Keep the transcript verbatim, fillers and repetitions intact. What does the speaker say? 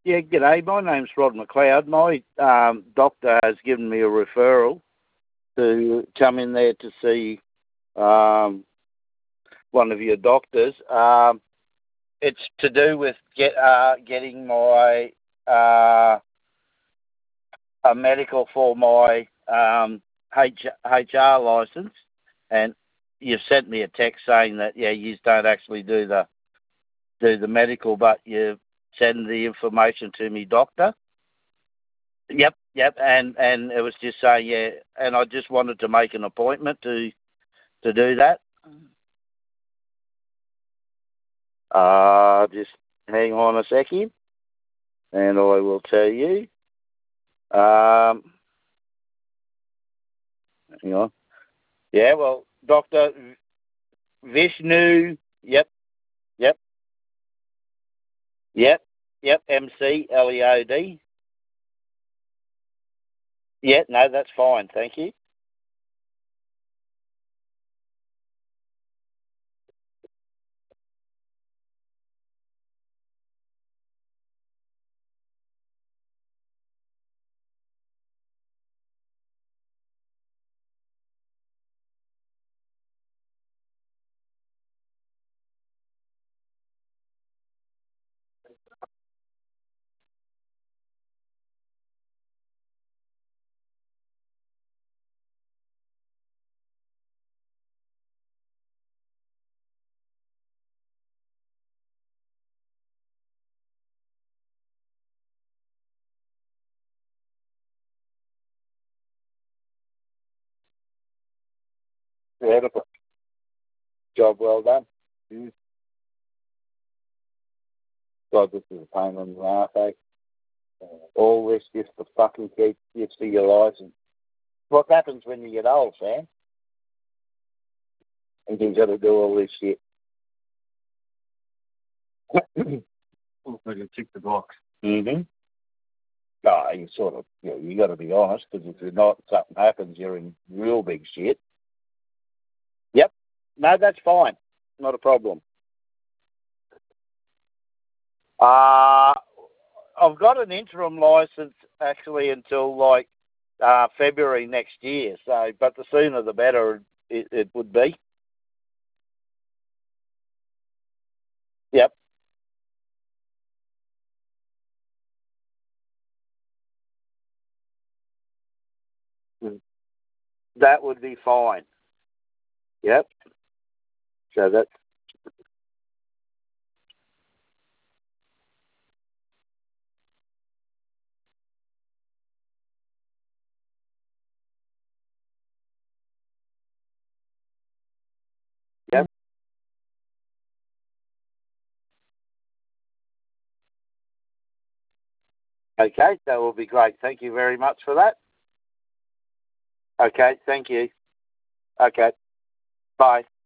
Yeah, g'day. My name's Rod McLeod. My um, doctor has given me a referral to come in there to see um, one of your doctors. Um, it's to do with get uh, getting my uh, a medical for my um, H- HR license, and you sent me a text saying that yeah, you don't actually do the do the medical, but you send the information to me, doctor. Yep, yep, and and it was just saying yeah, and I just wanted to make an appointment to to do that. Uh just hang on a second, and I will tell you. Um, hang on. Yeah, well, Doctor Vishnu. Yep, yep, yep, yep. M C L E O D. Yeah, no, that's fine. Thank you. Yeah, job well done. Mm. God, this is a pain in the ass, eh? All this just to fucking keep you to your license. What happens when you get old, Sam? And you've got to do all this shit. Well, I can tick the box. Mm-hmm. No, you sort of, you know, you got to be honest, because if you're not, something happens, you're in real big shit. Yep. No, that's fine. Not a problem. Uh, I've got an interim license actually until like uh, February next year. So, but the sooner the better it, it would be. Yep. Mm. That would be fine. Yep. So that. Yep. Okay, that will be great. Thank you very much for that. Okay, thank you. Okay, bye.